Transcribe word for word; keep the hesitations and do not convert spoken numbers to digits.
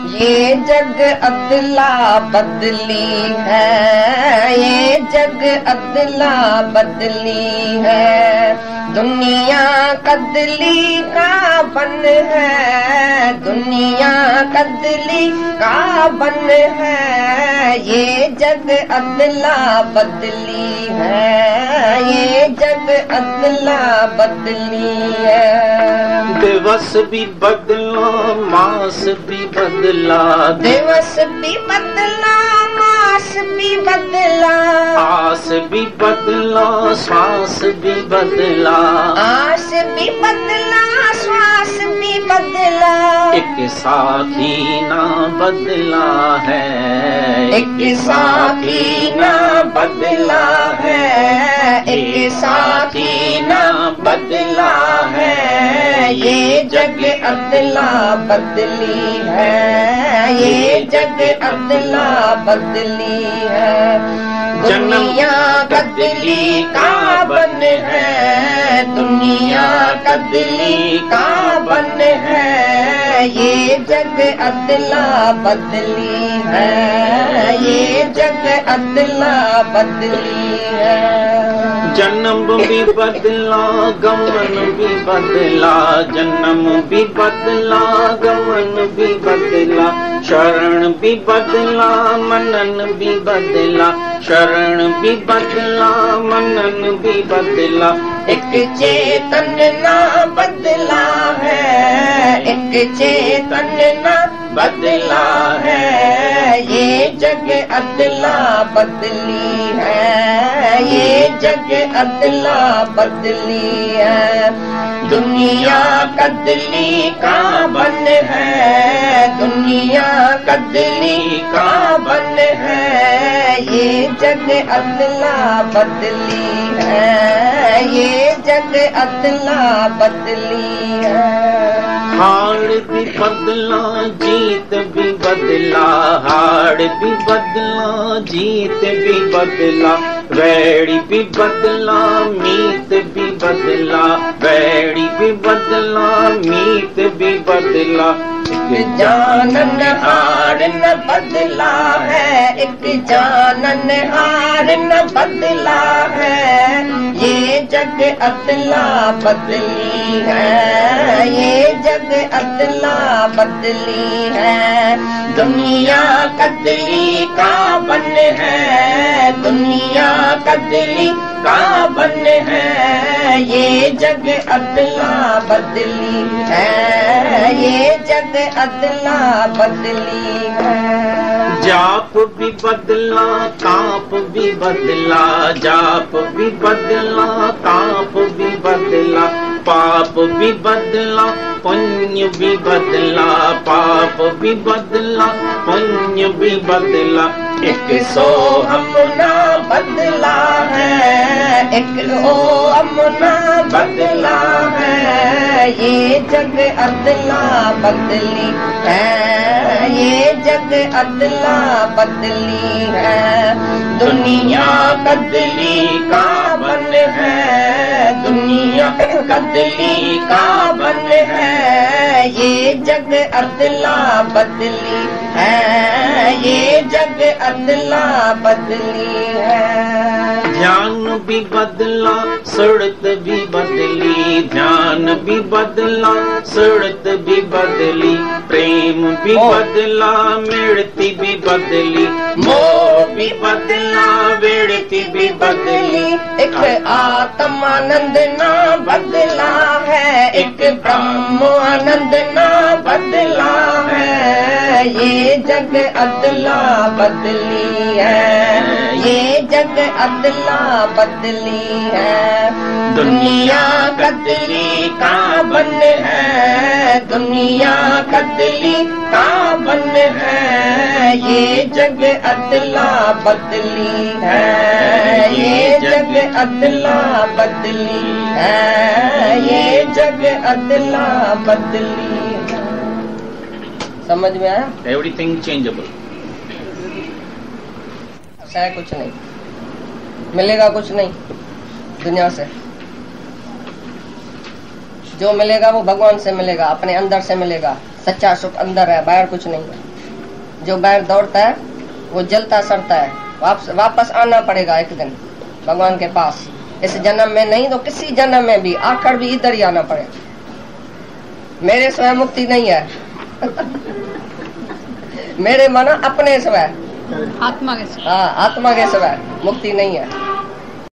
ये जग अदला बदली है, ये जग अदला बदली है। दुनिया कदली का बन है, दुनिया कदली का बन है। ये जग अदला बदली है, ये जग अदला बदली है। दिवस भी बदला मास भी बदला, दिवस भी बदला मास भी बदला। आस भी बदला श्वास भी बदला, आस भी बदला श्वास भी बदला। एक साथी ना बदला है, एक साथी ना बदला है, एक साथी ना बदला है। ये जग अदला बदली है, ये जग अदला बदली है। दुनिया कदली का बन है, दुनिया कदली का बन है। ये जग अदला बदली है, ये जग अदला बदली है। जन्म भी बदला गमन भी बदला, जन्म भी बदला गमन भी बदला। शरण भी बदला मनन भी बदला, शरण भी बदला मनन भी बदला। एक चेतन ना बदला है, एक चेतन ना बदला है। ये जग अदला बदली है, ये जग अदला बदली है। दुनिया कदली का बन है, दुनिया कदली का बन है। ये जग अदला बदली है, ये जग अदला बदली है। हार भी बदला जीत भी बदला, हार भी बदला जीत भी बदला। वैरी भी बदला मीत भी बदला, वैरी भी बदला मीत भी बदला। एक जानन हार न बदला है, एक जानन हार न बदला है। ये जग अदला बदली है, ये जग अदला बदली है। दुनिया कदली का बन है, दुनिया कदली का बन है। ये जग अदला बदली है, ये जग अदला बदली है। जाप भी बदला काप भी बदला, जाप भी बदला काप भी बदला। पाप भी बदला पुण्य भी बदला, पाप भी बदला पुण्य भी बदला। एक सो हमना बदला है, एक ओ हमना बदला है। ये जग अदला बदली है, ये जग अदला बदली है। दुनिया कदली का बन है, दुनिया कदली का बन है। ये जग अदला बदली है, ये जग अदला बदली है। ध्यान भी बदला सूरत भी बदली, ध्यान भी बदला सूरत भी बदली। प्रेम भी बदला मिलती भी बदली, मोह भी बदला वेड़ती भी बदली। एक आत्मानंद ना बदला है, एक ब्रह्म आनंद ना बदला है। ये जग अदला बदली है, ये जग अदला बदली है। दुनिया कदली का बन है, दुनिया कदली का बन है। ये जग अदला बदली है, ये जग अदला बदली है, ये जग अदला बदली है। समझ में आया? एवरीथिंग चेंजेबल है, कुछ नहीं मिलेगा, कुछ नहीं दुनिया से। जो मिलेगा वो भगवान से मिलेगा, अपने अंदर से मिलेगा। सच्चा सुख अंदर है, बाहर कुछ नहीं है। जो बैर दौड़ता है वो जलता सड़ता है, वापस वापस आना पड़ेगा एक दिन भगवान के पास। इस जन्म में नहीं तो किसी जन्म में भी आकर भी इधर ही आना पड़ेगा। मेरे स्वयं मुक्ति नहीं है मेरे मानो अपने स्वयं, आत्मा के हाँ आत्मा के स्वयं मुक्ति नहीं है।